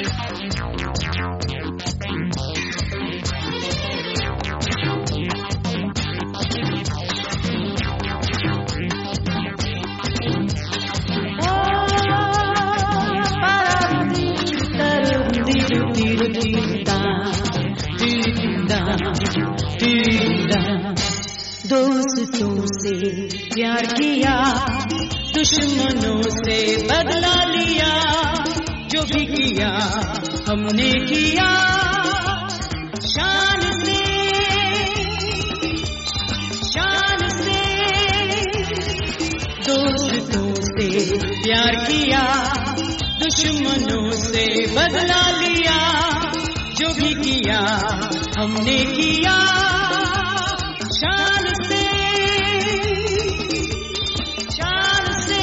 दोस्तों से प्यार किया, दुश्मनों से बदला लिया, जो भी किया हमने किया शान से, शान से। दोस्तों से प्यार किया, दुश्मनों से बदला लिया, जो भी किया हमने किया शान से, शान से।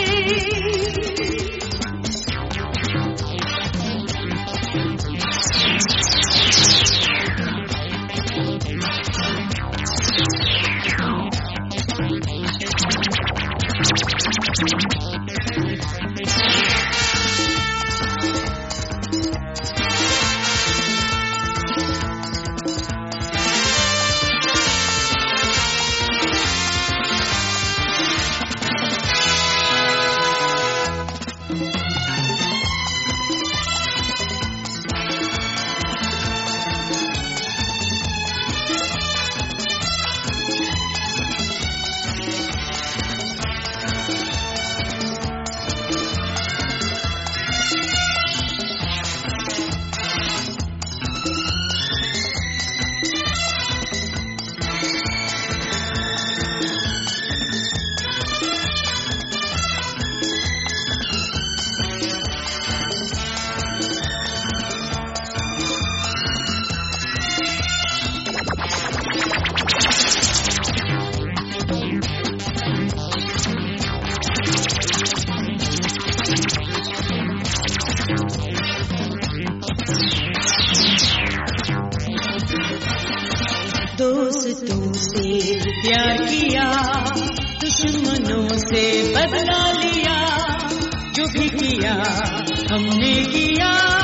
दोस्तों से प्यार किया, दुश्मनों से बदला लिया, जो भी किया हमने किया।